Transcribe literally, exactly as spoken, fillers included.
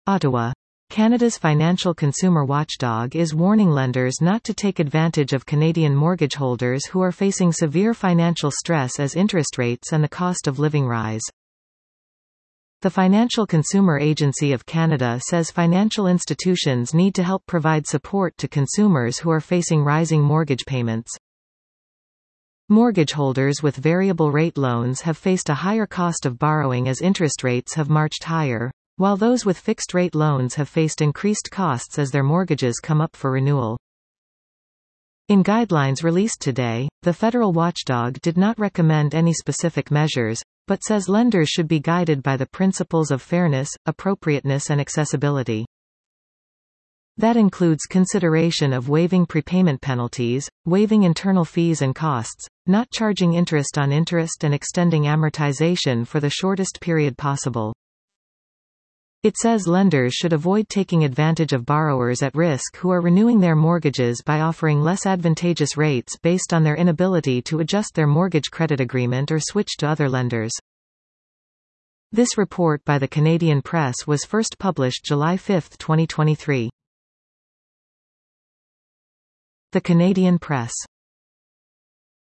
Ottawa. Canada's financial consumer watchdog is warning lenders not to take advantage of Canadian mortgage holders who are facing severe financial stress as interest rates and the cost of living rise. The Financial Consumer Agency of Canada says financial institutions need to help provide support to consumers who are facing rising mortgage payments. Mortgage holders with variable rate loans have faced a higher cost of borrowing as interest rates have marched higher, while those with fixed-rate loans have faced increased costs as their mortgages come up for renewal. In guidelines released today, the federal watchdog did not recommend any specific measures, but says lenders should be guided by the principles of fairness, appropriateness and accessibility. That includes consideration of waiving prepayment penalties, waiving internal fees and costs, not charging interest on interest and extending amortization for the shortest period possible. It says lenders should avoid taking advantage of borrowers at risk who are renewing their mortgages by offering less advantageous rates based on their inability to adjust their mortgage credit agreement or switch to other lenders. This report by the Canadian Press was first published July fifth, twenty twenty-three. The Canadian Press.